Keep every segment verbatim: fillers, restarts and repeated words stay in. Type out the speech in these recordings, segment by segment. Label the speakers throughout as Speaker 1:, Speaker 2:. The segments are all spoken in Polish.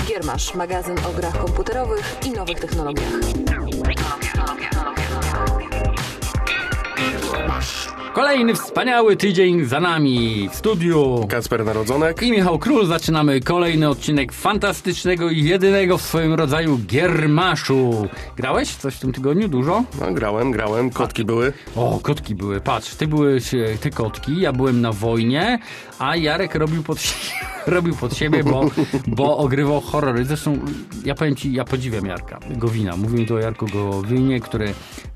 Speaker 1: Giermasz, magazyn o grach komputerowych i nowych technologiach.
Speaker 2: Kolejny wspaniały tydzień za nami w studiu.
Speaker 3: Kacper Narodzonek
Speaker 2: I Michał Król. Zaczynamy kolejny odcinek fantastycznego i jedynego w swoim rodzaju Giermaszu. Grałeś coś w tym tygodniu? Dużo?
Speaker 3: No, grałem, grałem. Kotki były.
Speaker 2: O, kotki były. Patrz, ty byłeś, ty kotki, ja byłem na wojnie, a Jarek robił pod siebie, robił pod siebie bo, bo ogrywał horrory. Zresztą, ja powiem ci, ja podziwiam Jarka Gowina. Mówimy tu o Jarku Gowinie, który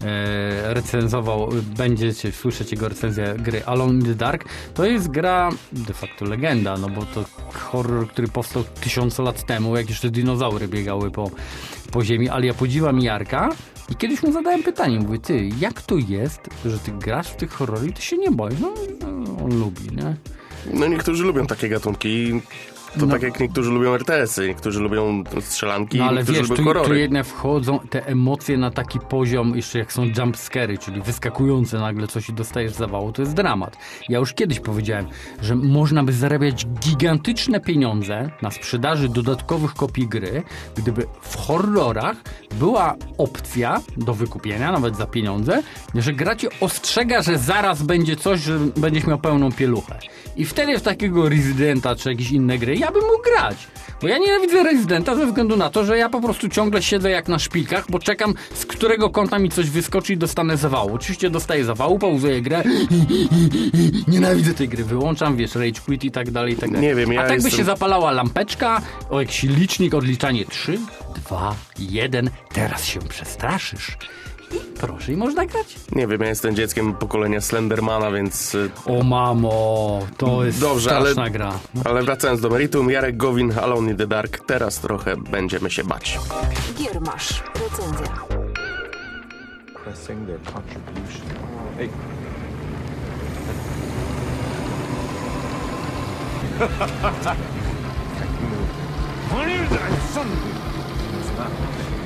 Speaker 2: e, recenzował, będziecie słyszeć jego recenzję gry Alone in the Dark. To jest gra de facto legenda, no bo to horror, który powstał tysiące lat temu, jak jeszcze dinozaury biegały po, po ziemi, ale ja podziwiam Jarka i kiedyś mu zadałem pytanie, mówię, ty, jak to jest, że ty grasz w tych horrory i ty się nie boisz? No, no on lubi, nie?
Speaker 3: No niektórzy lubią takie gatunki. To
Speaker 2: no.
Speaker 3: Tak jak niektórzy lubią er te esy, niektórzy lubią strzelanki,
Speaker 2: no, ale
Speaker 3: niektórzy
Speaker 2: wiesz,
Speaker 3: lubią
Speaker 2: tu,
Speaker 3: horrory.
Speaker 2: tu jednak wchodzą te emocje na taki poziom, jeszcze jak są jumpscary, czyli wyskakujące nagle coś i dostajesz zawału, to jest dramat. Ja już kiedyś powiedziałem, że można by zarabiać gigantyczne pieniądze na sprzedaży dodatkowych kopii gry, gdyby w horrorach była opcja do wykupienia, nawet za pieniądze, że gra cię ostrzega, że zaraz będzie coś, że będziesz miał pełną pieluchę. I wtedy w takiego Residenta czy jakieś inne gry ja bym mógł grać. Bo ja nienawidzę Residenta ze względu na to, że ja po prostu ciągle siedzę jak na szpilkach, bo czekam, z którego kąta mi coś wyskoczy i dostanę zawału. Oczywiście dostaję zawału, pauzuję grę. Nienawidzę tej gry. Wyłączam, wiesz, rage quit i tak dalej, i tak dalej.
Speaker 3: Nie wiem, ja
Speaker 2: A tak
Speaker 3: jestem...
Speaker 2: by się zapalała lampeczka, o jakiś licznik, odliczanie trzy, dwa, jeden. Teraz się przestraszysz. I proszę, i można grać.
Speaker 3: Nie wiem, ja jestem dzieckiem pokolenia Slendermana, więc...
Speaker 2: O mamo, to jest
Speaker 3: Dobrze,
Speaker 2: straszna
Speaker 3: ale,
Speaker 2: gra.
Speaker 3: Ale wracając do meritum, Jarek Gowin, Alone in the Dark. Teraz trochę będziemy się bać.
Speaker 1: Giermasz, recenzja.
Speaker 4: Pressing their contribution. Hey. What is that? Son? It's not.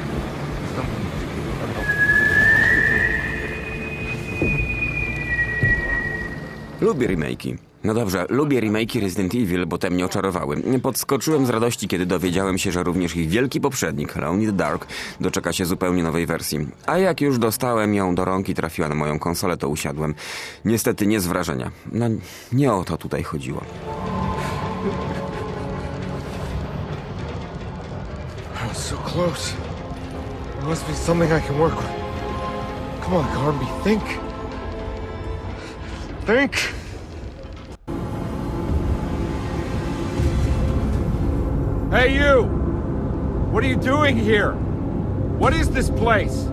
Speaker 5: Lubię remake'i. No dobrze, lubię remake'i Resident Evil, bo te mnie oczarowały. Podskoczyłem z radości, kiedy dowiedziałem się, że również ich wielki poprzednik, Alone in the Dark, doczeka się zupełnie nowej wersji. A jak już dostałem ją do rąk i trafiła na moją konsolę, to usiadłem. Niestety nie z wrażenia. No nie o to tutaj chodziło.
Speaker 4: I was so close. There must be something I can work with. Come on, Garby, think. Think. Hey, you! What are you doing here? What is this place?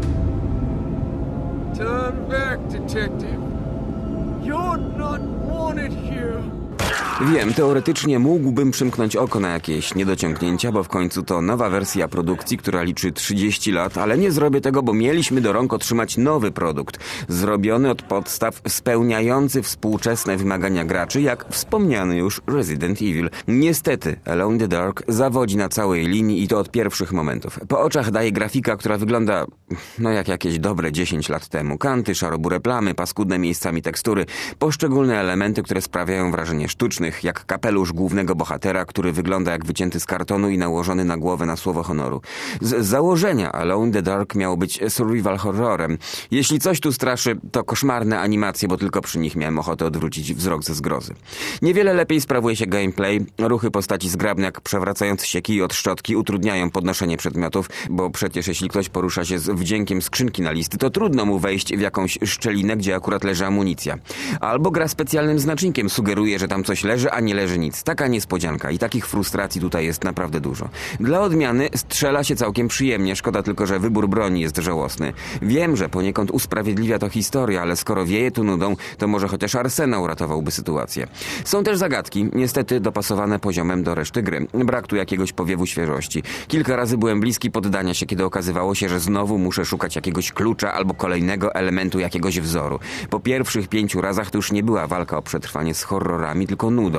Speaker 4: Turn back, detective. You're not wanted here.
Speaker 5: Wiem, teoretycznie mógłbym przymknąć oko na jakieś niedociągnięcia, bo w końcu to nowa wersja produkcji, która liczy trzydzieści lat, ale nie zrobię tego, bo mieliśmy do rąk otrzymać nowy produkt, zrobiony od podstaw, spełniający współczesne wymagania graczy, jak wspomniany już Resident Evil. Niestety, Alone in the Dark zawodzi na całej linii i to od pierwszych momentów. Po oczach daje grafika, która wygląda, no jak jakieś dobre dziesięć lat temu. Kanty, szarobure plamy, paskudne miejscami tekstury, poszczególne elementy, które sprawiają wrażenie sztucznych, jak kapelusz głównego bohatera, który wygląda jak wycięty z kartonu i nałożony na głowę na słowo honoru. Z założenia Alone in the Dark miało być survival horrorem. Jeśli coś tu straszy, to koszmarne animacje, bo tylko przy nich miałem ochotę odwrócić wzrok ze zgrozy. Niewiele lepiej sprawuje się gameplay. Ruchy postaci zgrabne jak przewracający się kij od szczotki utrudniają podnoszenie przedmiotów, bo przecież jeśli ktoś porusza się z wdziękiem skrzynki na listy, to trudno mu wejść w jakąś szczelinę, gdzie akurat leży amunicja. Albo gra specjalnym znacznikiem sugeruje, że tam coś leży, a nie leży nic. Taka niespodzianka i takich frustracji tutaj jest naprawdę dużo. Dla odmiany strzela się całkiem przyjemnie, szkoda tylko, że wybór broni jest żałosny. Wiem, że poniekąd usprawiedliwia to historia, ale skoro wieje tu nudą, to może chociaż arsenał ratowałby sytuację. Są też zagadki, niestety dopasowane poziomem do reszty gry. Brak tu jakiegoś powiewu świeżości. Kilka razy byłem bliski poddania się, kiedy okazywało się, że znowu muszę szukać jakiegoś klucza albo kolejnego elementu jakiegoś wzoru. Po pierwszych pięciu razach to już nie była walka o przetrwanie z horrorami, tylko nudą.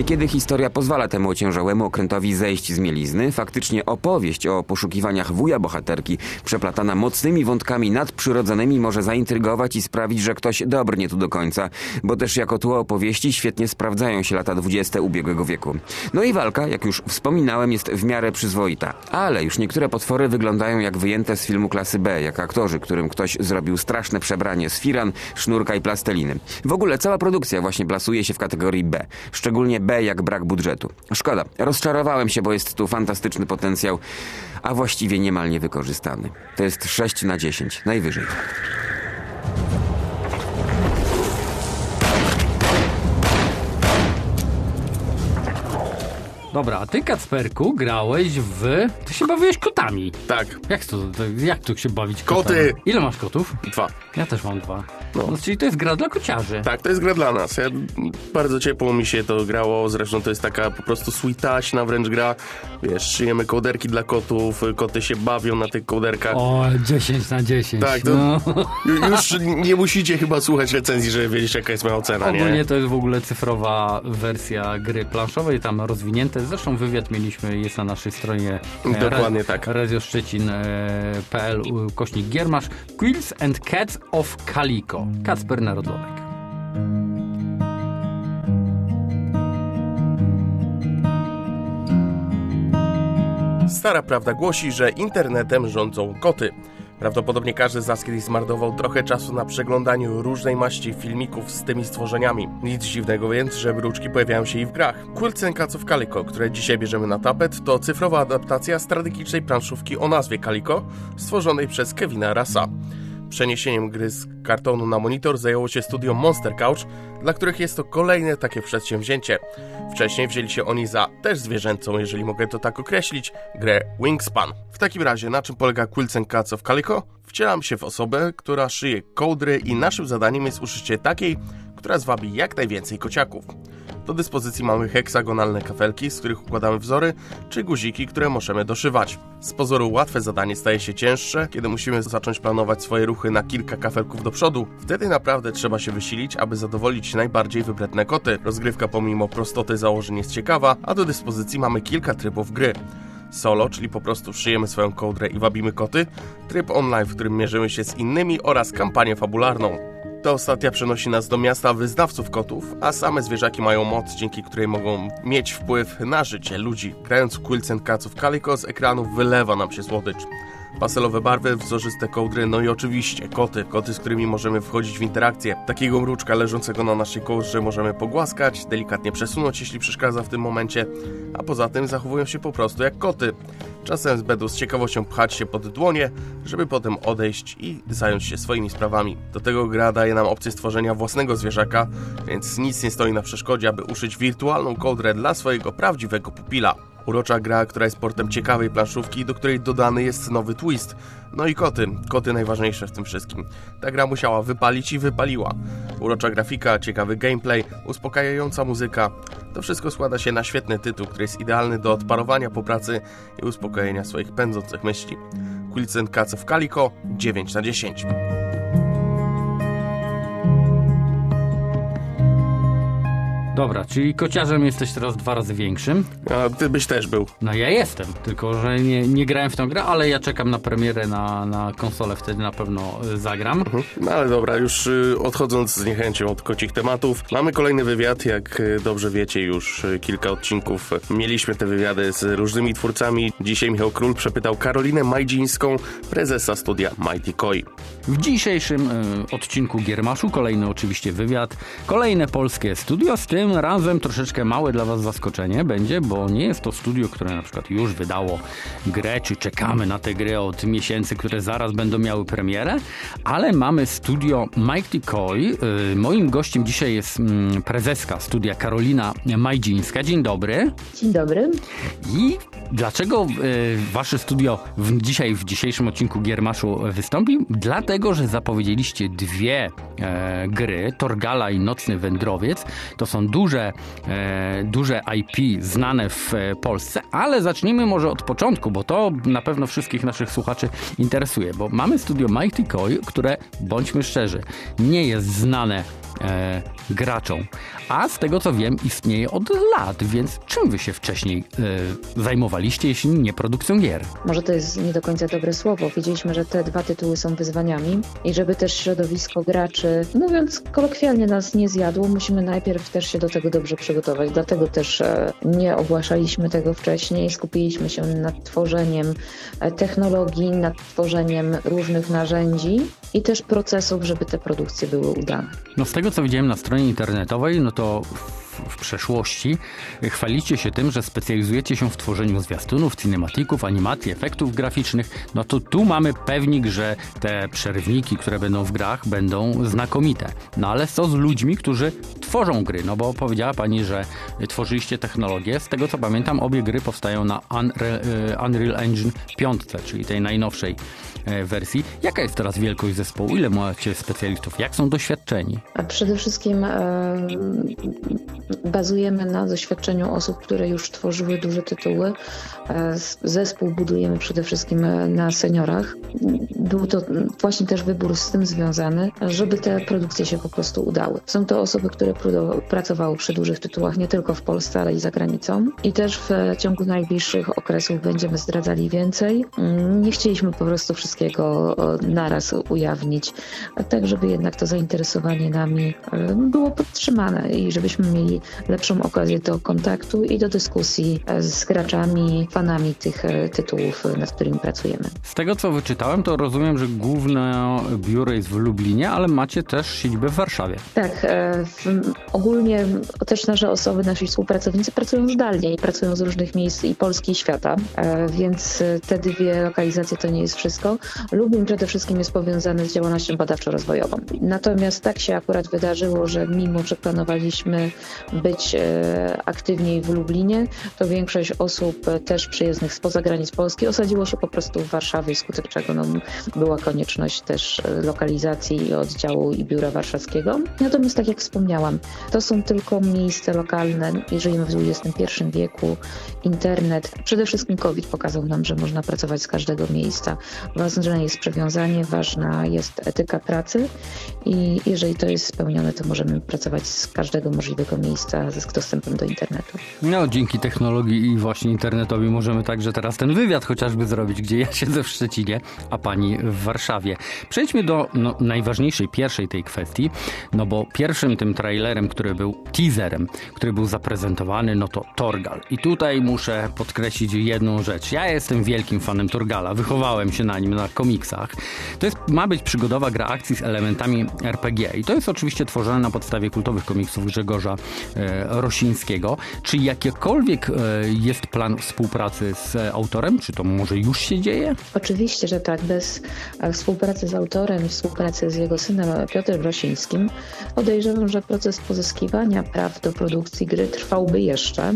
Speaker 5: Niekiedy historia pozwala temu ociężałemu okrętowi zejść z mielizny. Faktycznie opowieść o poszukiwaniach wuja bohaterki, przeplatana mocnymi wątkami nadprzyrodzonymi, może zaintrygować i sprawić, że ktoś dobrnie tu do końca, bo też jako tło opowieści świetnie sprawdzają się lata dwudzieste ubiegłego wieku. No i walka, jak już wspominałem, jest w miarę przyzwoita. Ale już niektóre potwory wyglądają jak wyjęte z filmu klasy B, jak aktorzy, którym ktoś zrobił straszne przebranie z firan, sznurka i plasteliny. W ogóle cała produkcja właśnie plasuje się w kategorii B. Szczególnie B jak brak budżetu. Szkoda, rozczarowałem się, bo jest tu fantastyczny potencjał, a właściwie niemal niewykorzystany. To jest sześć na dziesięć, najwyżej.
Speaker 2: Dobra, a ty, Kacperku, grałeś w... Ty się bawiłeś kotami.
Speaker 3: Tak.
Speaker 2: Jak to, to jak tu się bawić kotami?
Speaker 3: Koty!
Speaker 2: Ile masz kotów?
Speaker 3: Dwa.
Speaker 2: Ja też mam dwa.
Speaker 3: No.
Speaker 2: No, czyli to jest gra dla kociarzy.
Speaker 3: Tak, to jest gra dla nas. Ja, bardzo ciepło mi się to grało, zresztą to jest taka po prostu sweetaśna wręcz gra. Wiesz, szyjemy kołderki dla kotów, koty się bawią na tych kołderkach.
Speaker 2: O, dziesięć na dziesięć.
Speaker 3: Tak, to
Speaker 2: no.
Speaker 3: już nie musicie chyba słuchać recenzji, żeby wiedzieć, jaka jest moja ocena, nie?
Speaker 2: Ogólnie to jest w ogóle cyfrowa wersja gry planszowej, tam rozwinięte. Zresztą wywiad mieliśmy, jest na naszej stronie
Speaker 3: Dokładnie
Speaker 2: re,
Speaker 3: tak.
Speaker 2: radioszczecin kropka p l kośnik Giermasz. Quills and Cats of Calico. Kacper Narodowek.
Speaker 3: Stara prawda głosi, że internetem rządzą koty. Prawdopodobnie każdy z nas kiedyś zmarnował trochę czasu na przeglądaniu różnej maści filmików z tymi stworzeniami. Nic dziwnego więc, że mruczki pojawiają się i w grach. Quills and Cats of Calico, które dzisiaj bierzemy na tapet, to cyfrowa adaptacja strategicznej planszówki o nazwie Calico, stworzonej przez Kevina Rassa. Przeniesieniem gry z kartonu na monitor zajęło się studio Monster Couch, dla których jest to kolejne takie przedsięwzięcie. Wcześniej wzięli się oni za też zwierzęcą, jeżeli mogę to tak określić, grę Wingspan. W takim razie, na czym polega Quills and Cats of Calico? Wcielam się w osobę, która szyje kołdry i naszym zadaniem jest uszycie takiej, która zwabi jak najwięcej kociaków. Do dyspozycji mamy heksagonalne kafelki, z których układamy wzory, czy guziki, które możemy doszywać. Z pozoru łatwe zadanie staje się cięższe, kiedy musimy zacząć planować swoje ruchy na kilka kafelków do przodu. Wtedy naprawdę trzeba się wysilić, aby zadowolić najbardziej wybredne koty. Rozgrywka pomimo prostoty założeń jest ciekawa, a do dyspozycji mamy kilka trybów gry. Solo, czyli po prostu szyjemy swoją kołdrę i wabimy koty, tryb online, w którym mierzymy się z innymi oraz kampanię fabularną. Ta ostatnia przenosi nas do miasta wyznawców kotów, a same zwierzaki mają moc, dzięki której mogą mieć wpływ na życie ludzi. Grając w Quills and Cats of Calico z ekranów wylewa nam się słodycz. Pastelowe barwy, wzorzyste kołdry, no i oczywiście koty. Koty, z którymi możemy wchodzić w interakcję. Takiego mruczka leżącego na naszej kołdrze możemy pogłaskać, delikatnie przesunąć, jeśli przeszkadza w tym momencie, a poza tym zachowują się po prostu jak koty. Czasem z bedu z ciekawością pchać się pod dłonie, żeby potem odejść i zająć się swoimi sprawami. Do tego gra daje nam opcję stworzenia własnego zwierzaka, więc nic nie stoi na przeszkodzie, aby uszyć wirtualną kołdrę dla swojego prawdziwego pupila. Urocza gra, która jest portem ciekawej planszówki, do której dodany jest nowy twist. No i koty. Koty najważniejsze w tym wszystkim. Ta gra musiała wypalić i wypaliła. Urocza grafika, ciekawy gameplay, uspokajająca muzyka. To wszystko składa się na świetny tytuł, który jest idealny do odparowania po pracy i uspokojenia swoich pędzących myśli. Quills and Cats of Calico dziewięć na dziesięć.
Speaker 2: Dobra, czyli kociarzem jesteś teraz dwa razy większym.
Speaker 3: A ty byś też był.
Speaker 2: No ja jestem, tylko że nie, nie grałem w tę grę, ale ja czekam na premierę na, na konsolę, wtedy na pewno zagram.
Speaker 3: Mhm. No ale dobra, już odchodząc z niechęcią od kocich tematów, mamy kolejny wywiad, jak dobrze wiecie, już kilka odcinków mieliśmy te wywiady z różnymi twórcami. Dzisiaj Michał Król przepytał Karolinę Majdzińską, prezesa studia Mighty Koi.
Speaker 2: W dzisiejszym y, odcinku Giermaszu kolejny oczywiście wywiad, kolejne polskie studio, z tym razem troszeczkę małe dla was zaskoczenie będzie, bo nie jest to studio, które na przykład już wydało grę, czy czekamy na te gry od miesięcy, które zaraz będą miały premierę, ale mamy studio Mighty Koi. Y, moim gościem dzisiaj jest mm, prezeska studia Karolina Majdzińska. Dzień dobry.
Speaker 6: Dzień dobry.
Speaker 2: I Dlaczego y, wasze studio w, dzisiaj w dzisiejszym odcinku Giermaszu wystąpi? Dlatego, że zapowiedzieliście dwie e, gry, Torgala i Nocny Wędrowiec. To są duże, e, duże I P znane w e, Polsce, ale zacznijmy może od początku, bo to na pewno wszystkich naszych słuchaczy interesuje, bo mamy studio Mighty Koi, które, bądźmy szczerzy, nie jest znane E, graczom. A z tego co wiem, istnieje od lat, więc czym wy się wcześniej e, zajmowaliście, jeśli nie produkcją gier?
Speaker 6: Może to jest nie do końca dobre słowo. Wiedzieliśmy, że te dwa tytuły są wyzwaniami i żeby też środowisko graczy, mówiąc kolokwialnie, nas nie zjadło, musimy najpierw też się do tego dobrze przygotować. Dlatego też e, nie ogłaszaliśmy tego wcześniej. Skupiliśmy się nad tworzeniem e, technologii, nad tworzeniem różnych narzędzi i też procesów, żeby te produkcje były udane.
Speaker 2: No z tego co widziałem na stronie internetowej, no to w, w przeszłości chwalicie się tym, że specjalizujecie się w tworzeniu zwiastunów, cinematików, animacji, efektów graficznych. No to tu mamy pewnik, że te przerywniki, które będą w grach, będą znakomite. No ale co z ludźmi, którzy tworzą gry? No bo powiedziała pani, że tworzyliście technologię. Z tego co pamiętam, obie gry powstają na Unreal, Unreal Engine pięć, czyli tej najnowszej wersji. Jaka jest teraz wielkość zespołu? Ile macie specjalistów? Jak są doświadczeni?
Speaker 6: A przede wszystkim e, bazujemy na doświadczeniu osób, które już tworzyły duże tytuły. E, zespół budujemy przede wszystkim na seniorach. Był to właśnie też wybór z tym związany, żeby te produkcje się po prostu udały. Są to osoby, które pracowały przy dużych tytułach nie tylko w Polsce, ale i za granicą. I też w ciągu najbliższych okresów będziemy zdradzali więcej. Nie chcieliśmy po prostu wszystkiego naraz ujawnić, tak żeby jednak to zainteresowanie nami było podtrzymane i żebyśmy mieli lepszą okazję do kontaktu i do dyskusji z graczami, fanami tych tytułów, nad którymi pracujemy.
Speaker 2: Z tego co wyczytałem, to rozumiem, że główne biuro jest w Lublinie, ale macie też siedzibę w Warszawie.
Speaker 6: Tak, w, ogólnie też nasze osoby, nasi współpracownicy pracują zdalnie i pracują z różnych miejsc i Polski i świata, więc te dwie lokalizacje to nie jest wszystko. Lublin przede wszystkim jest powiązany z działalnością badawczo-rozwojową. Natomiast tak się akurat wydarzyło, że mimo, że planowaliśmy być e, aktywniej w Lublinie, to większość osób też przyjezdnych spoza granic Polski osadziło się po prostu w Warszawie, wskutek czego no, była konieczność też lokalizacji oddziału i biura warszawskiego. Natomiast tak jak wspomniałam, to są tylko miejsca lokalne i żyjemy w dwudziestym pierwszym wieku. Internet, przede wszystkim COVID pokazał nam, że można pracować z każdego miejsca. Ważne jest przywiązanie, ważna jest etyka pracy i jeżeli to jest spełnione, to możemy pracować z każdego możliwego miejsca z dostępem do internetu.
Speaker 2: No, dzięki technologii i właśnie internetowi możemy także teraz ten wywiad chociażby zrobić, gdzie ja siedzę w Szczecinie, a pani w Warszawie. Przejdźmy do no, najważniejszej, pierwszej tej kwestii, no bo pierwszym tym trailerem, który był teaserem, który był zaprezentowany, no to Torgal. I tutaj muszę podkreślić jedną rzecz. Ja jestem wielkim fanem Torgala, wychowałem się na nim, na komiksach. To jest, ma być przygodowa gra akcji z elementami R P G i to jest oczywiście tworzone na podstawie kultowych komiksów Grzegorza e, Rosińskiego. Czy jakiekolwiek e, jest plan współpracy z autorem? Czy to może już się dzieje?
Speaker 6: Oczywiście, że tak. Bez współpracy z autorem i współpracy z jego synem Piotrem Rosińskim podejrzewam, że proces pozyskiwania praw do produkcji gry trwałby jeszcze.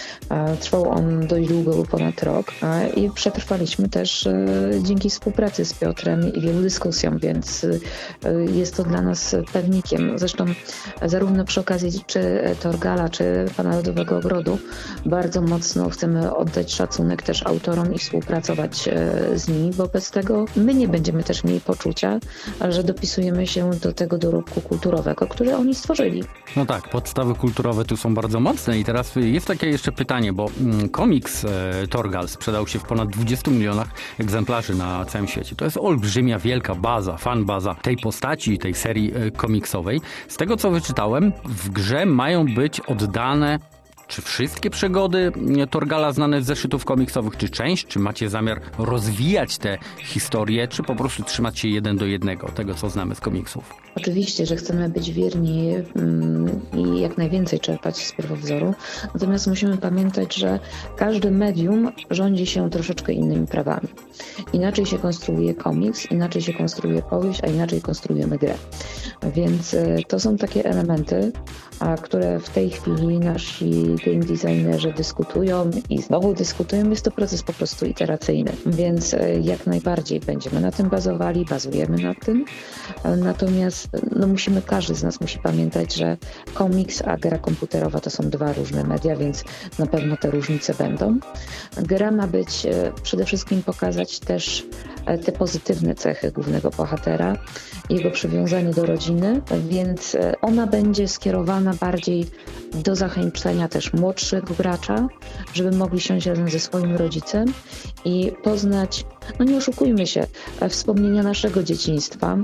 Speaker 6: Trwał on dość długo, był ponad rok i przetrwaliśmy też dzięki współpracy z Piotrem i wielu dyskusjom, więc jest to dla nas pewnikiem. Zresztą zarówno przy okazji czy Torgala, czy Pana Lodowego Ogrodu bardzo mocno chcemy oddać szacunek też autorom i współpracować z nimi. Wobec tego my nie będziemy też mieli poczucia, że dopisujemy się do tego dorobku kulturowego, który oni stworzyli.
Speaker 2: No tak, podstawy kulturowe tu są bardzo mocne i teraz jest takie jeszcze pytanie, bo komiks e, Torgal sprzedał się w ponad dwudziestu milionach egzemplarzy na całym świecie. To jest olbrzymia, wielka baza, fanbaza tej postaci, tej serii e, komiksowej. Z tego co wyczytałem, w grze mają być oddane czy wszystkie przygody Torgala znane z zeszytów komiksowych, czy część? Czy macie zamiar rozwijać te historie, czy po prostu trzymać się jeden do jednego tego, co znamy z komiksów?
Speaker 6: Oczywiście, że chcemy być wierni mm, i jak najwięcej czerpać z pierwowzoru. Natomiast musimy pamiętać, że każdy medium rządzi się troszeczkę innymi prawami. Inaczej się konstruuje komiks, inaczej się konstruuje powieść, a inaczej konstruujemy grę. Więc y, to są takie elementy, a które w tej chwili nasi game designerzy dyskutują i znowu dyskutują. Jest to proces po prostu iteracyjny, więc jak najbardziej będziemy na tym bazowali, bazujemy na tym. Natomiast no, musimy, każdy z nas musi pamiętać, że komiks a gra komputerowa to są dwa różne media, więc na pewno te różnice będą. Gra ma być przede wszystkim pokazać też te pozytywne cechy głównego bohatera, jego przywiązanie do rodziny, więc ona będzie skierowana bardziej do zachęcenia też młodszego gracza, żeby mogli siąść razem ze swoim rodzicem i poznać, no nie oszukujmy się, wspomnienia naszego dzieciństwa,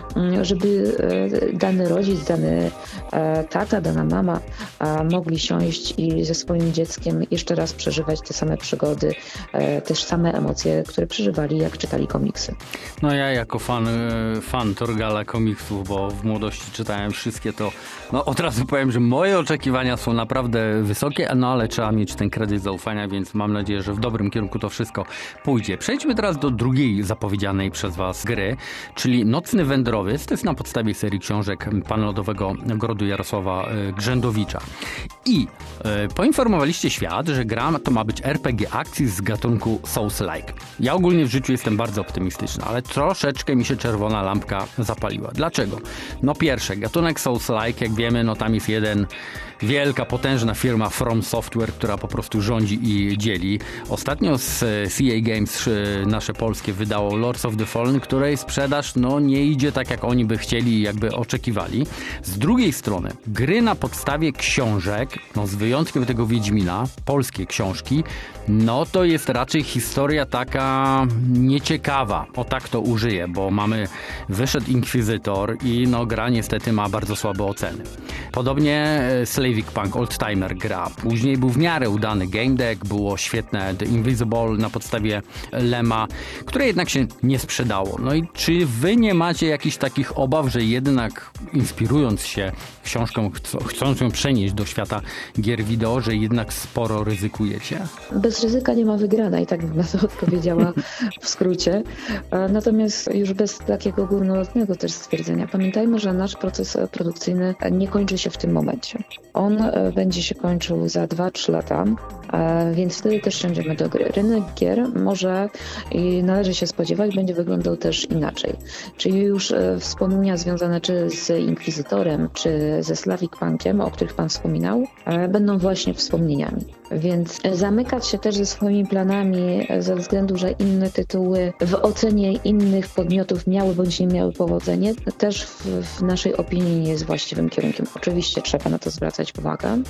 Speaker 6: żeby dany rodzic, dany tata, dana mama mogli siąść i ze swoim dzieckiem jeszcze raz przeżywać te same przygody, też same emocje, które przeżywali, jak czytali komiksy.
Speaker 2: No ja jako fan, fan Torgala komiksów, bo w młodości czytałem wszystkie, to no od razu powiem, że moje oczekiwania są naprawdę wysokie, no ale trzeba mieć ten kredyt zaufania, więc mam nadzieję, że w dobrym kierunku to wszystko pójdzie. Przejdźmy teraz do drugiej zapowiedzianej przez was gry, czyli Nocny Wędrowiec. To jest na podstawie serii książek Pana Lodowego Grodu Jarosława Grzędowicza. I e, poinformowaliście świat, że gra to ma być R P G akcji z gatunku Souls-like. Ja ogólnie w życiu jestem bardzo optymistyczny, ale troszeczkę mi się czerwona lampka zapaliła. Dlaczego? No pierwsze, gatunek Souls-like, jak wiemy, no tam jest jeden wielka, potężna firma From Software, która po prostu rządzi i dzieli. Ostatnio z C A Games nasze polskie wydało Lords of the Fallen, której sprzedaż no nie idzie tak, jak oni by chcieli i jakby oczekiwali. Z drugiej strony gry na podstawie książek, no z wyjątkiem tego Wiedźmina, polskie książki, no to jest raczej historia taka nieciekawa. O tak to użyję, bo mamy wyszedł Inkwizytor i no gra niestety ma bardzo słabe oceny. Podobnie Slavic Punk Oldtimer gra. Później był w miarę udany game deck, było świetne The Invisible na podstawie Lema, które jednak się nie sprzedało. No i czy wy nie macie jakichś takich obaw, że jednak inspirując się książką, chcąc ją przenieść do świata gier wideo, że jednak sporo ryzykujecie?
Speaker 6: Bez ryzyka nie ma wygrana i tak bym na to odpowiedziała w skrócie. Natomiast już bez takiego górnolotnego też stwierdzenia. Pamiętajmy, że nasz proces produkcyjny nie kończy się w tym momencie. On będzie się kończył za dwa trzy lata, więc wtedy też siądziemy do gry. Rynek gier może i należy się spodziewać, będzie wyglądał też inaczej. Czyli już wspomnienia związane czy z Inkwizytorem, czy ze Slavic Punkiem, o których Pan wspominał, będą właśnie wspomnieniami. Więc zamykać się też ze swoimi planami ze względu, że inne tytuły w ocenie innych podmiotów miały bądź nie miały powodzenie, też w, w naszej opinii nie jest właściwym kierunkiem. Oczywiście trzeba na to zwracać uwagę,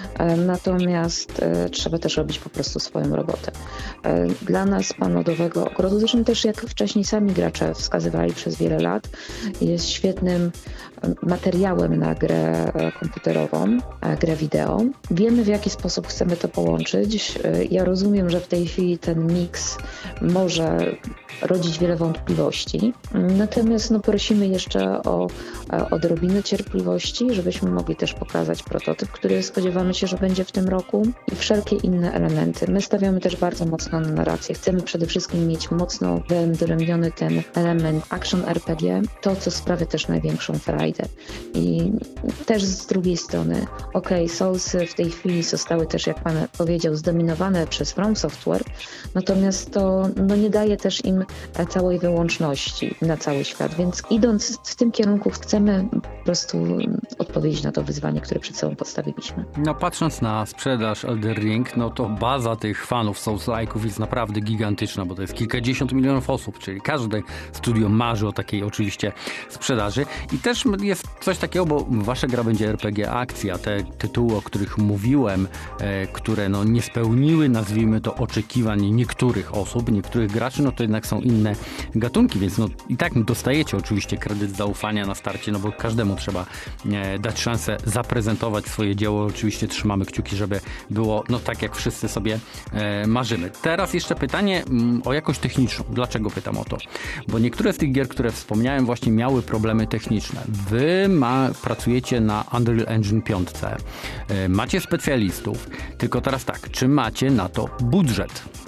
Speaker 6: natomiast e, trzeba też robić po prostu swoją robotę. E, dla nas Pan Lodowego Ogrodu, zresztą też jak wcześniej sami gracze wskazywali przez wiele lat, jest świetnym materiałem na grę komputerową, grę wideo. Wiemy, w jaki sposób chcemy to połączyć. Ja rozumiem, że w tej chwili ten miks może rodzić wiele wątpliwości. Natomiast no, prosimy jeszcze o odrobinę cierpliwości, żebyśmy mogli też pokazać prototyp, który spodziewamy się, że będzie w tym roku i wszelkie inne elementy. My stawiamy też bardzo mocno na narrację. Chcemy przede wszystkim mieć mocno wyodrębniony ten element action R P G, to co sprawia też największą frajdę. I też z drugiej strony, ok, Soulsy w tej chwili zostały też, jak Pan powiedział, zdominowane przez From Software, natomiast to no, nie daje też im całej wyłączności na cały świat, więc idąc w tym kierunku chcemy po prostu odpowiedzieć na to wyzwanie, które przed sobą postawiliśmy.
Speaker 2: No patrząc na sprzedaż Elden Ring, no to baza tych fanów Souls-like'ów jest naprawdę gigantyczna, bo to jest kilkadziesiąt milionów osób, czyli każde studio marzy o takiej oczywiście sprzedaży i też jest coś takiego, bo wasza gra będzie R P G akcja, te tytuły, o których mówiłem, e, które no nie spełniły, nazwijmy to, oczekiwań niektórych osób, niektórych graczy, no to jednak są inne gatunki, więc no i tak dostajecie oczywiście kredyt zaufania na starcie, no bo każdemu trzeba e, dać szansę zaprezentować swoje dzieło. Oczywiście trzymamy kciuki, żeby było no tak, jak wszyscy sobie e, marzymy. Teraz jeszcze pytanie m, o jakość techniczną. Dlaczego pytam o to? Bo niektóre z tych gier, które wspomniałem, właśnie miały problemy techniczne. Wy ma, pracujecie na Unreal Engine pięć. E, macie specjalistów, tylko teraz tak, czy macie na to budżet?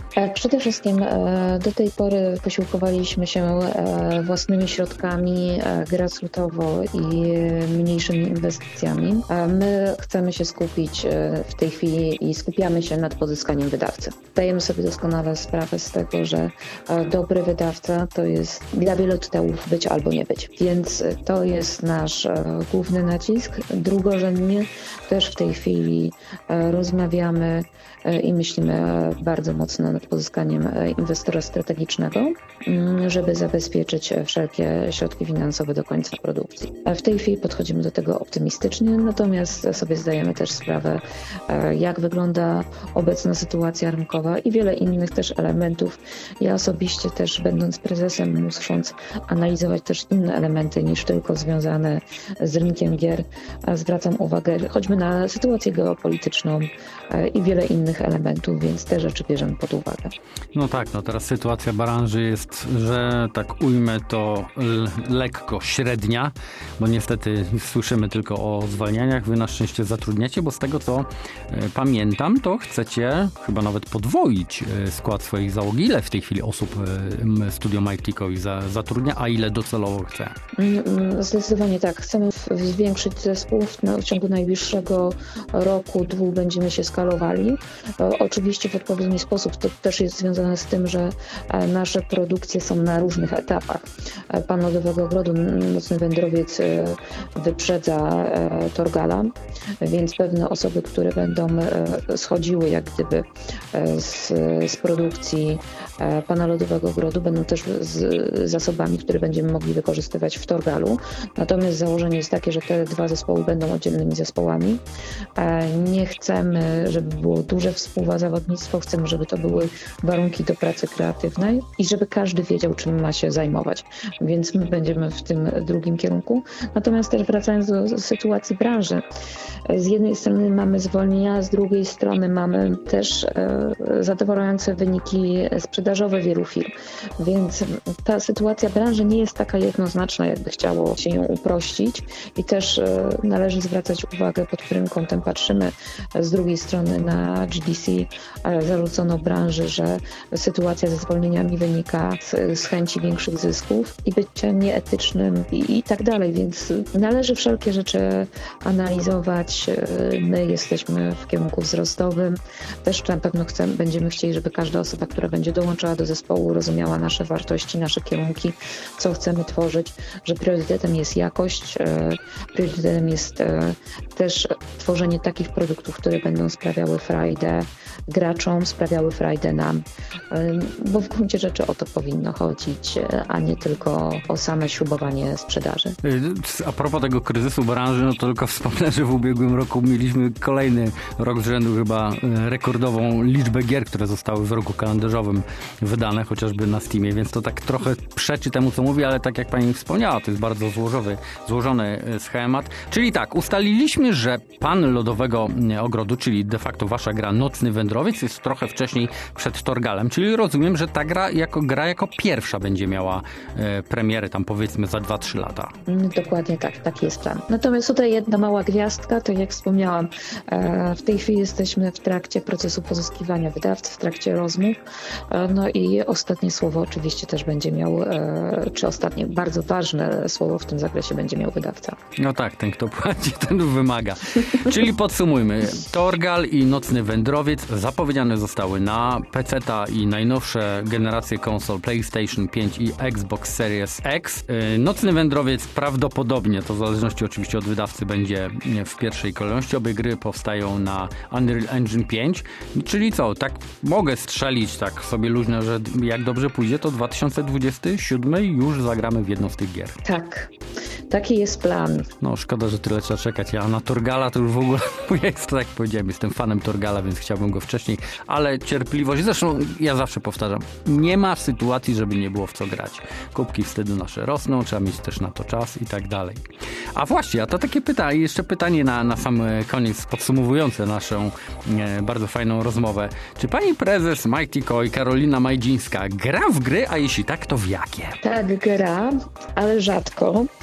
Speaker 6: Przede wszystkim do tej pory posiłkowaliśmy się własnymi środkami, grassrootowo i mniejszymi inwestycjami. My chcemy się skupić w tej chwili i skupiamy się nad pozyskaniem wydawcy. Zdajemy sobie doskonale sprawę z tego, że dobry wydawca to jest dla wielu tytułów być albo nie być. Więc to jest nasz główny nacisk. Drugorzędnie też w tej chwili rozmawiamy i myślimy bardzo mocno nad pozyskaniem inwestora strategicznego, żeby zabezpieczyć wszelkie środki finansowe do końca produkcji. W tej chwili podchodzimy do tego optymistycznie, natomiast sobie zdajemy też sprawę, jak wygląda obecna sytuacja rynkowa i wiele innych też elementów. Ja osobiście też, będąc prezesem, musząc analizować też inne elementy niż tylko związane z rynkiem gier, zwracam uwagę choćby na sytuację geopolityczną i wiele innych elementów, więc te rzeczy bierzemy pod uwagę.
Speaker 2: No tak, no teraz sytuacja branży jest, że tak ujmę to l- lekko średnia, bo niestety słyszymy tylko o zwalnianiach. Wy na szczęście zatrudniacie, bo z tego co y, pamiętam, to chcecie chyba nawet podwoić y, skład swojej załogi. Ile w tej chwili osób y, Studio Mighty Toy za, zatrudnia, a ile docelowo chce?
Speaker 6: Zdecydowanie tak. Chcemy zwiększyć zespół. W ciągu najbliższego roku, dwóch będziemy się skalowali. Oczywiście w odpowiedni sposób. To też jest związane z tym, że nasze produkcje są na różnych etapach. Pan Lodowego Ogrodu, Nocny Wędrowiec wyprzedza Torgala, więc pewne osoby, które będą schodziły jak gdyby z, z produkcji Pana Lodowego Ogrodu, będą też z zasobami, które będziemy mogli wykorzystywać w Torgalu. Natomiast założenie jest takie, że te dwa zespoły będą oddzielnymi zespołami. Nie chcemy, żeby było duże współzawodnictwo, chcemy, żeby to były warunki do pracy kreatywnej i żeby każdy wiedział, czym ma się zajmować. Więc my będziemy w tym drugim kierunku. Natomiast też wracając do sytuacji branży, z jednej strony mamy zwolnienia, z drugiej strony mamy też e, zadowalające wyniki sprzedażowe wielu firm. Więc ta sytuacja branży nie jest taka jednoznaczna, jakby chciało się ją uprościć i też e, należy zwracać uwagę, pod którym kątem patrzymy. Z drugiej strony na G D C e, zarzucono branży, że sytuacja ze zwolnieniami wynika z, z chęci większych zysków i bycia nieetycznym i, i tak dalej, więc należy wszelkie rzeczy analizować. My jesteśmy w kierunku wzrostowym. Też na pewno chcemy, będziemy chcieli, żeby każda osoba, która będzie dołączała do zespołu, rozumiała nasze wartości, nasze kierunki, co chcemy tworzyć, że priorytetem jest jakość, priorytetem jest też tworzenie takich produktów, które będą sprawiały frajdę graczom, sprawiały frajdę nam, bo w gruncie rzeczy o to powinno chodzić, a nie tylko o same śrubowanie sprzedaży.
Speaker 2: A propos tego kryzysu branży, no to tylko wspomnę, że w ubiegłym roku mieliśmy kolejny rok z rzędu chyba rekordową liczbę gier, które zostały w roku kalendarzowym wydane, chociażby na Steamie, więc to tak trochę przeczy temu, co mówię, ale tak jak pani wspomniała, to jest bardzo złożony, złożony schemat. Czyli tak, ustaliliśmy, że Pan Lodowego Ogrodu, czyli de facto wasza gra Nocny Wędrowiec, jest trochę wcześniej przed Torgalem, czyli rozumiem, że ta gra jako, gra jako pierwsza będzie miała e, premierę tam powiedzmy za dwa trzy lata.
Speaker 6: Dokładnie tak, taki jest plan. Natomiast tutaj jedna mała gwiazdka, tak jak wspomniałam, e, w tej chwili jesteśmy w trakcie procesu pozyskiwania wydawcy, w trakcie rozmów, e, no i ostatnie słowo oczywiście też będzie miał, e, czy ostatnie, bardzo ważne słowo w tym zakresie będzie miał wydawca.
Speaker 2: No tak, ten kto płaci, ten wymaga. Czyli podsumujmy, Torgal i Nocny Wędrowiec zapowiedziane zostały na peceta i najnowsze generacje konsol PlayStation pięć i Xbox Series X. Nocny Wędrowiec prawdopodobnie, to w zależności oczywiście od wydawcy, będzie w pierwszej kolejności. Obie gry powstają na Unreal Engine pięć. Czyli co, tak mogę strzelić tak sobie luźno, że jak dobrze pójdzie, to dwa tysiące dwudziesty siódmy już zagramy w jedną z tych gier.
Speaker 6: Tak. Taki jest plan.
Speaker 2: No szkoda, że tyle trzeba czekać. Ja na Torgala to już w ogóle, jest, tak jak powiedziałem, jestem fanem Torgala, więc chciałbym go wcześniej, ale cierpliwość, zresztą ja zawsze powtarzam, nie ma sytuacji, żeby nie było w co grać. Kubki wstydu nasze rosną, trzeba mieć też na to czas i tak dalej. A właśnie, a to takie pytanie, jeszcze pytanie na, na sam koniec, podsumowujące naszą e, bardzo fajną rozmowę. Czy pani prezes Mighty Toy, Karolina Majdzińska, gra w gry, a jeśli tak, to w jakie?
Speaker 6: Tak, gra, ale rzadko,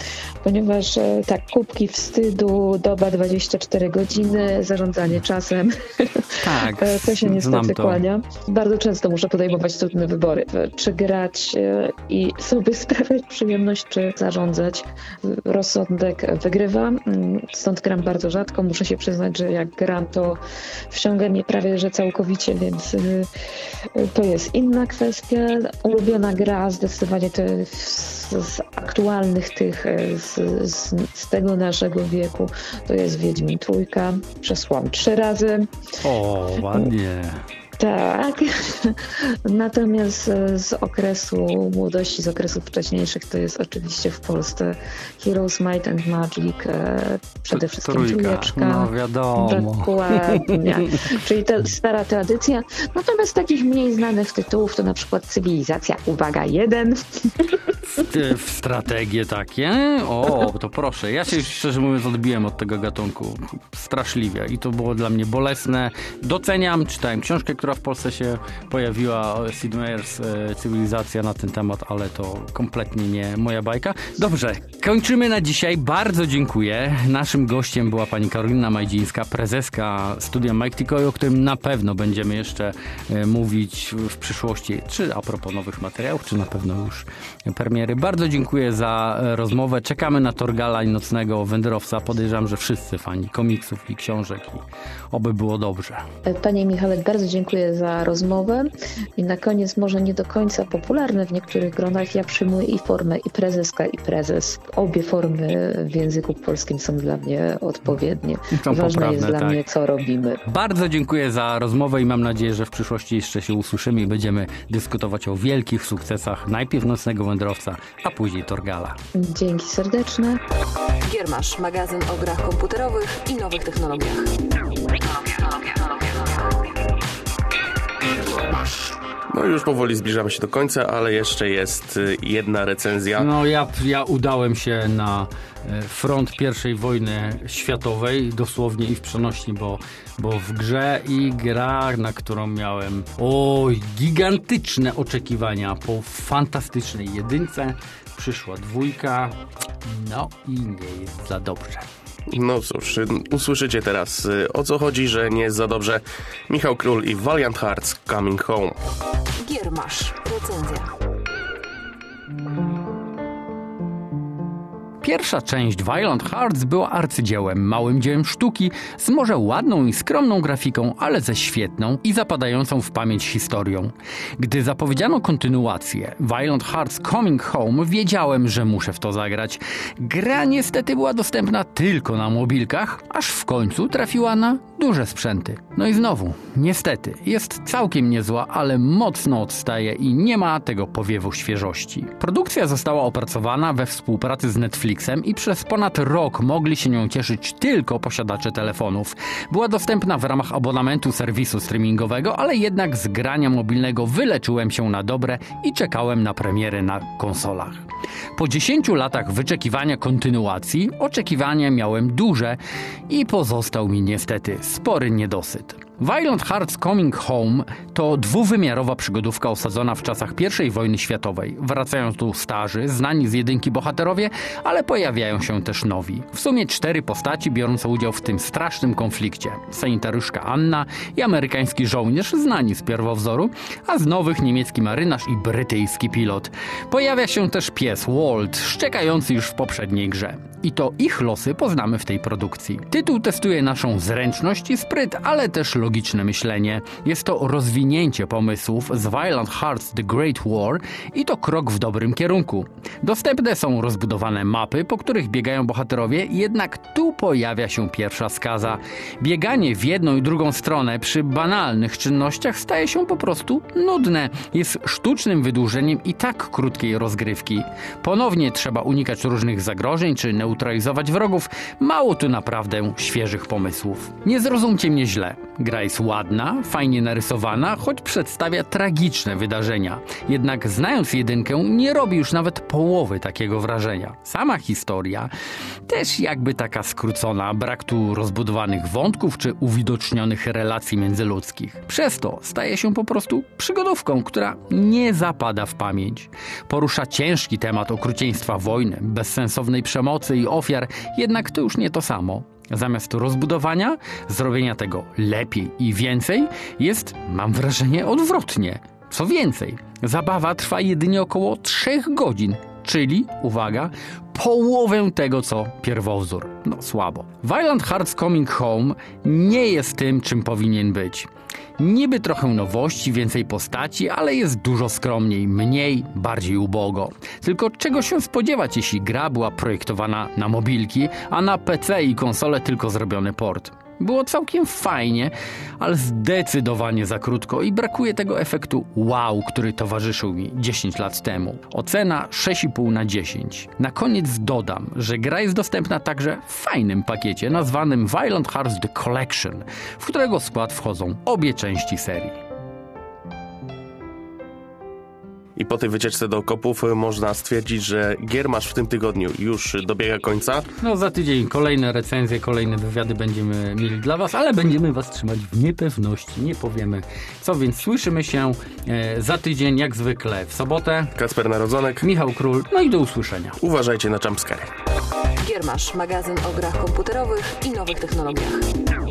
Speaker 6: ponieważ e, tak, kubki wstydu, doba dwadzieścia cztery godziny, zarządzanie czasem.
Speaker 2: Tak,
Speaker 6: E, to się
Speaker 2: znam
Speaker 6: niestety
Speaker 2: to.
Speaker 6: kłania. Bardzo często muszę podejmować trudne wybory. E, Czy grać e, i sobie sprawiać przyjemność, czy zarządzać. Rozsądek wygrywa, mm, stąd gram bardzo rzadko. Muszę się przyznać, że jak gram, to wciąga mnie prawie że całkowicie, więc y, y, to jest inna kwestia. Ulubiona gra zdecydowanie to z, z aktualnych tych, y, z, z, z tego naszego wieku, to jest Wiedźmin Trójka. Przesłałam trzy razy.
Speaker 2: O, ładnie.
Speaker 6: Tak. Natomiast e, z okresu młodości, z okresów wcześniejszych to jest oczywiście w Polsce Heroes Might and Magic, e, przede wszystkim
Speaker 2: Trójka,
Speaker 6: Trójeczka.
Speaker 2: no wiadomo.
Speaker 6: Dokładnie. Czyli ta stara tradycja. Natomiast takich mniej znanych tytułów to na przykład Cywilizacja, uwaga, jeden.
Speaker 2: Ty w strategie takie? O, to proszę. Ja się szczerze mówiąc odbiłem od tego gatunku. Straszliwie. I to było dla mnie bolesne. Doceniam, czytałem książkę, która w Polsce się pojawiła, Sid Meier's e, Cywilizacja na ten temat, ale to kompletnie nie moja bajka. Dobrze, kończymy na dzisiaj. Bardzo dziękuję. Naszym gościem była pani Karolina Majdzińska, prezeska studia Mike Tikoy, o którym na pewno będziemy jeszcze e, mówić w przyszłości, czy a propos nowych materiałów, czy na pewno już premiery. Bardzo dziękuję za e, rozmowę. Czekamy na Torgala i Nocnego Wędrowca. Podejrzewam, że wszyscy fani komiksów i książek i oby było dobrze.
Speaker 6: Panie Michale, bardzo dziękuję za rozmowę. I na koniec, może nie do końca popularne w niektórych gronach, ja przyjmuję i formę i prezeska, i prezes. Obie formy w języku polskim są dla mnie odpowiednie.
Speaker 2: Są
Speaker 6: Ważne
Speaker 2: poprawne,
Speaker 6: jest dla
Speaker 2: tak.
Speaker 6: mnie, co robimy.
Speaker 2: Bardzo dziękuję za rozmowę i mam nadzieję, że w przyszłości jeszcze się usłyszymy i będziemy dyskutować o wielkich sukcesach najpierw Nocnego Wędrowca, a później Torgala.
Speaker 6: Dzięki serdeczne.
Speaker 1: Giermasz, magazyn o grach komputerowych i nowych technologiach.
Speaker 3: No już powoli zbliżamy się do końca, ale jeszcze jest y, jedna recenzja.
Speaker 2: No ja, ja udałem się na e, front pierwszej wojny światowej, dosłownie i w przenośni, bo, bo w grze i gra, na którą miałem oj, gigantyczne oczekiwania po fantastycznej jedynce, przyszła dwójka, no i nie jest za dobrze.
Speaker 3: No cóż, usłyszycie teraz y, o co chodzi, że nie jest za dobrze. Michał Król i Valiant Hearts Coming Home.
Speaker 1: Giermasz, recenzja.
Speaker 2: Pierwsza część Valiant Hearts była arcydziełem, małym dziełem sztuki, z może ładną i skromną grafiką, ale ze świetną i zapadającą w pamięć historią. Gdy zapowiedziano kontynuację Valiant Hearts Coming Home, wiedziałem, że muszę w to zagrać. Gra niestety była dostępna tylko na mobilkach, aż w końcu trafiła na duże sprzęty. No i znowu, niestety, jest całkiem niezła, ale mocno odstaje i nie ma tego powiewu świeżości. Produkcja została opracowana we współpracy z Netflixem i przez ponad rok mogli się nią cieszyć tylko posiadacze telefonów. Była dostępna w ramach abonamentu serwisu streamingowego, ale jednak z grania mobilnego wyleczyłem się na dobre i czekałem na premierę na konsolach. Po dziesięciu latach wyczekiwania kontynuacji, oczekiwania miałem duże i pozostał mi niestety spory niedosyt. Valiant Hearts Coming Home to dwuwymiarowa przygodówka osadzona w czasach pierwszej wojny światowej. Wracają tu starzy, znani z jedynki bohaterowie, ale pojawiają się też nowi. W sumie cztery postaci biorące udział w tym strasznym konflikcie. Sanitariuszka Anna i amerykański żołnierz znani z pierwowzoru, a z nowych niemiecki marynarz i brytyjski pilot. Pojawia się też pies Walt, szczekający już w poprzedniej grze. I to ich losy poznamy w tej produkcji. Tytuł testuje naszą zręczność i spryt, ale też logiczne myślenie. Jest to rozwinięcie pomysłów z Valiant Hearts The Great War i to krok w dobrym kierunku. Dostępne są rozbudowane mapy, po których biegają bohaterowie, jednak tu pojawia się pierwsza skaza. Bieganie w jedną i drugą stronę przy banalnych czynnościach staje się po prostu nudne. Jest sztucznym wydłużeniem i tak krótkiej rozgrywki. Ponownie trzeba unikać różnych zagrożeń czy neutralizować wrogów. Mało tu naprawdę świeżych pomysłów. Nie zrozumcie mnie źle. Gra jest ładna, fajnie narysowana, choć przedstawia tragiczne wydarzenia. Jednak znając jedynkę, nie robi już nawet połowy takiego wrażenia. Sama historia też jakby taka skrócona, brak tu rozbudowanych wątków czy uwidocznionych relacji międzyludzkich. Przez to staje się po prostu przygodówką, która nie zapada w pamięć. Porusza ciężki temat okrucieństwa wojny, bezsensownej przemocy i ofiar, jednak to już nie to samo. Zamiast rozbudowania, zrobienia tego lepiej i więcej, jest, mam wrażenie, odwrotnie. Co więcej, zabawa trwa jedynie około trzech godzin, czyli, uwaga, połowę tego, co pierwowzór. No słabo. Violent Hearts Coming Home nie jest tym, czym powinien być. Niby trochę nowości, więcej postaci, ale jest dużo skromniej, mniej, bardziej ubogo. Tylko czego się spodziewać, jeśli gra była projektowana na mobilki, a na P C i konsole tylko zrobiony port? Było całkiem fajnie, ale zdecydowanie za krótko i brakuje tego efektu wow, który towarzyszył mi dziesięć lat temu. Ocena sześć i pół na dziesięć. Na koniec dodam, że gra jest dostępna także w fajnym pakiecie nazwanym Violent Hearts The Collection, w którego skład wchodzą obie części serii.
Speaker 3: I po tej wycieczce do okopów można stwierdzić, że Giermasz w tym tygodniu już dobiega końca.
Speaker 2: No za tydzień kolejne recenzje, kolejne wywiady będziemy mieli dla was, ale będziemy was trzymać w niepewności, nie powiemy co, więc słyszymy się e, za tydzień jak zwykle w sobotę.
Speaker 3: Kacper Narodzonek,
Speaker 2: Michał Król, no i do usłyszenia.
Speaker 3: Uważajcie na jumpscary.
Speaker 1: Giermasz, magazyn o grach komputerowych i nowych technologiach.